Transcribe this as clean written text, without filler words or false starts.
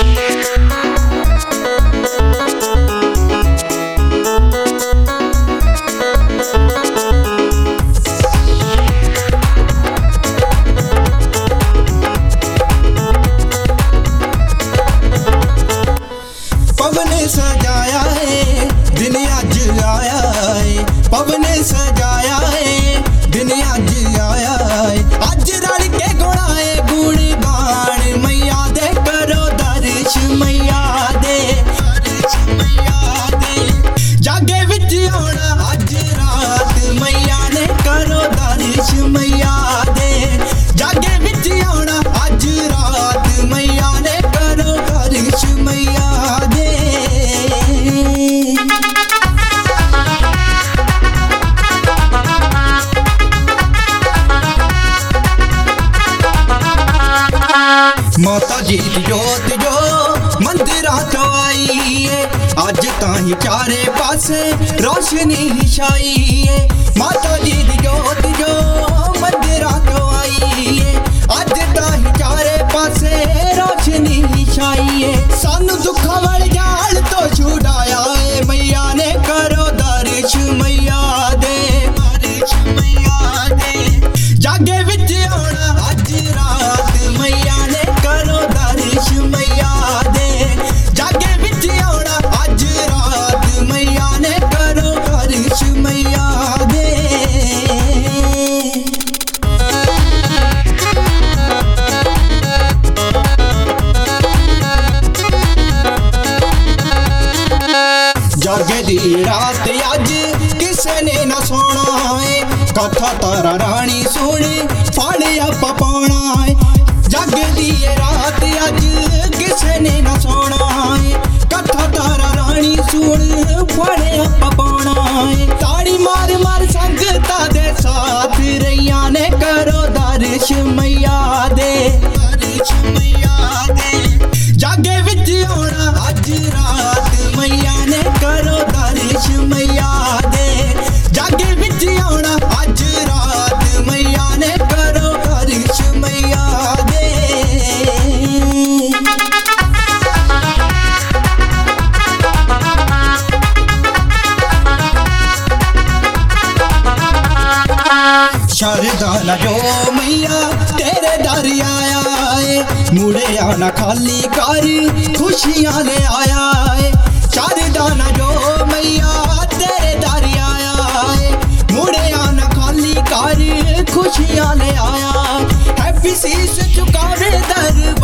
पवन सजाया है दिन अज आया है, पवन सजाया है दिन अज आया है। अज रल के गुणाए गुण गान मैया दे, करो दर्श मैया दे, जागे विच आना अज रात मैया ने, करो दर्श मैया दे, जागे विच आना अज रात मैया ने, करो दर्श मैया दे। माता जी दी जोत जो मंदिरां तो आई है, अज ताही चारे पासे रोशनी छाई है। माता जी दी जोत जो मंदिरां तो आई है, अज ताही चारे पासे रोशनी छाई है। सानू दुखां वाले जाल तो छुड़ाया है मैया ने, करो दर्श मैया दे, दर्श मैया दे, जागे विच आना अज रात मैया ने, करो दर्श मैया दे, जागे विच आना अज रात मैया ने, करो दर्श मैया दे। जागे दी रात अज किसे ने ना सोना है, कथा तारा रानी सुनी फाड़े आपा पाना है। जागे दी रात अज किसे ने ना सोना है, कथा तारा रानी सुन फाड़े आपा पाना है। ताड़ी मार मार संगता दे साथ रैया ने, करो दर्श मैया दे, दर्श मैया दे, जागे विच आना अज रात मैया ने, करो दर्श मैया दे, जागे विच आना अज रात मैया ने, करो दर्श मैया दे। शारदा ना जो मैया तेरे दर आया है, मुड़े आना खाली कर खुशियां ले आया है। शारदा ना जो मैया तेरे दर आया है, मुड़े आना खाली कर खुशियां ले आया। हैप्पी शीश झुकावे दर